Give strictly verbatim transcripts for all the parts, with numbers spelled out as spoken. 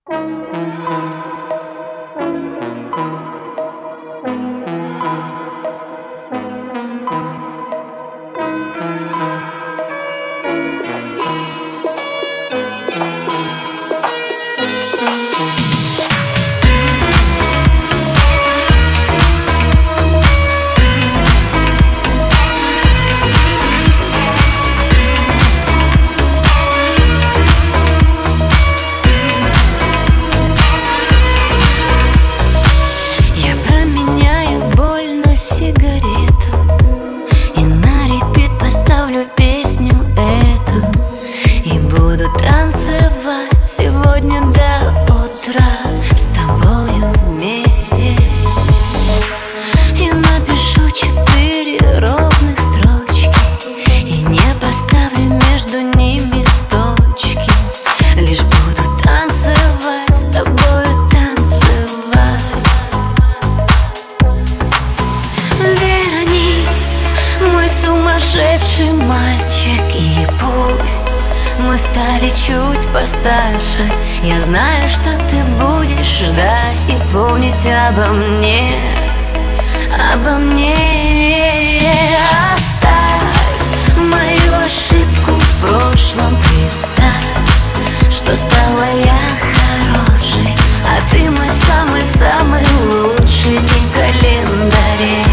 Сумасшедший мальчик, и пусть мы стали чуть постарше, я знаю, что ты будешь ждать и помнить обо мне, обо мне. Оставь мою ошибку в прошлом, представь, что стала я хорошей, а ты мой самый-самый лучший день в календаре.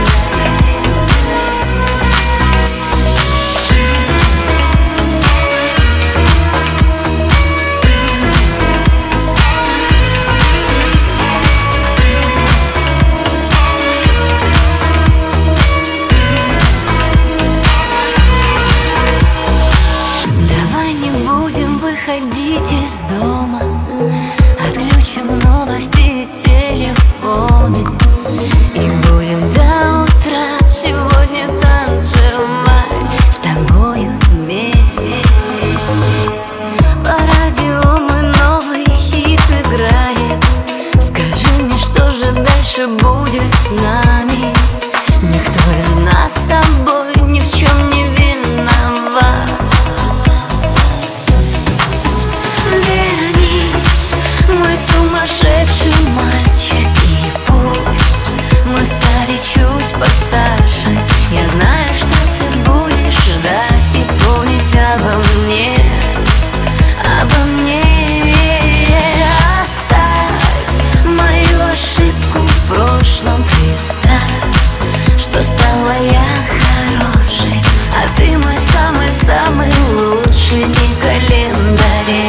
Выходить из дома, отключим новости и телефоны, и будем до утра сегодня танцевать с тобою вместе. По радио мы новый хит играем. Скажи мне, что же дальше будет с нами? Никто из нас с тобой ни в чем не виноват. Сумасшедший мальчик, и пусть мы стали чуть постарше, я знаю, что ты будешь ждать и помнить обо мне, обо мне. Оставь мою ошибку в прошлом, представь, что стала я хорошей, а ты мой самый-самый лучший день в календаре.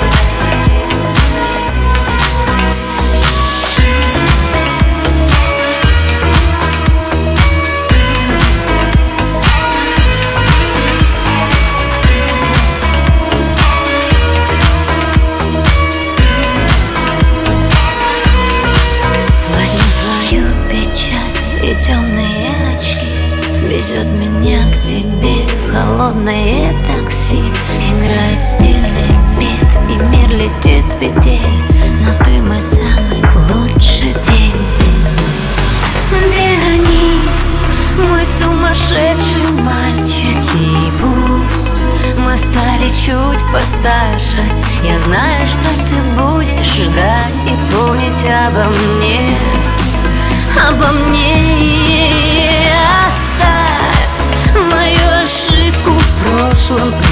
И темные очки везет меня к тебе, холодное такси. Играет стильный бит, и мир летит с петель, но ты мой самый лучший день. Вернись, мой сумасшедший мальчик, и пусть мы стали чуть постарше, я знаю, что ты будешь ждать и помнить обо мне, обо мне. Оставь мою ошибку в прошлом.